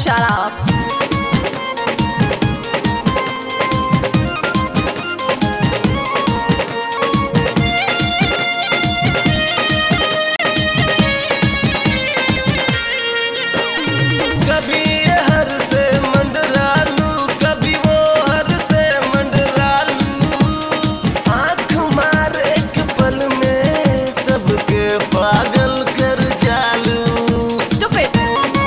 Shut up. कभी ये हर से मंडरालू, कभी वो हर से मंडरालू। आँख मार एक पल में सबके पागल कर जालू। Stupid.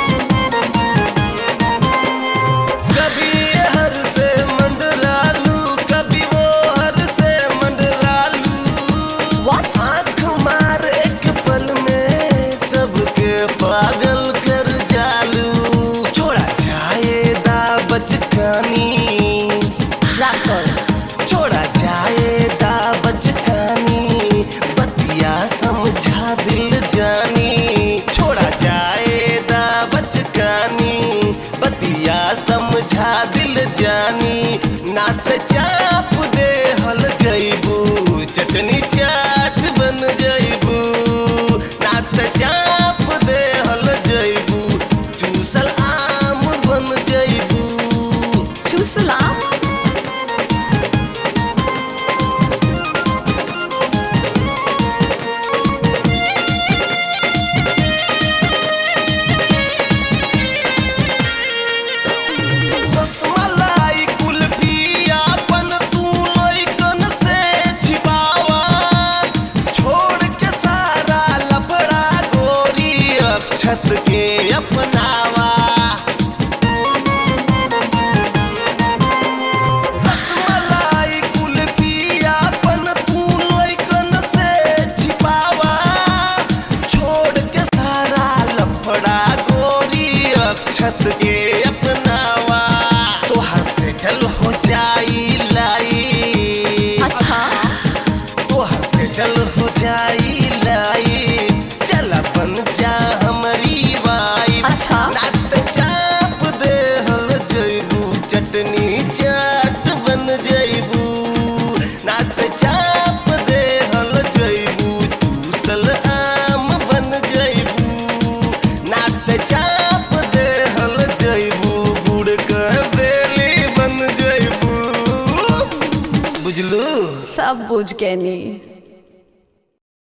कभी ये हर से मंडरालू, कभी वो हर से मंडरालू। What? आँख मार एक पल में सबके पागल कर जालू। छोड़ा जाएदा बचकानी, Rascal. छोड़ा जाएदा बचकानी, बतिया समझा दिल जानी। छोड़ा जाएदा बचकानी, बतिया समझा दिल जानी। नात चाप दे हल जइबू, चटनी चाट बन जइबू। नात चाप दे हल जइबू, चूसल आम बन जइबू। Chusula? रसमलाई कुल्फी आपन तू लइकन से छिपावा। छोड़ के सारा लफड़ा गोरी अक्षत के अपनावा। रसमलाई कुल्फी आपन तू लइकन से छिपावा। छोड़ के सारा लफड़ा गोरी अक्षत के अपनावा। तोहर से जल हो जाई लाई, अच्छा. तोहर से जल हो जाई लाई। चल बन जा हमारी वाई। अच्छा. नात चाप दे हल जइबू, चटनी चाट बन जइबू। नात चाप दे हल जइबू, चूसल आम बन जइबू। नात चाप दे हल जइबू, गुड़ के बेली बन जइबू। बुझलू? सब बुझ गए नी.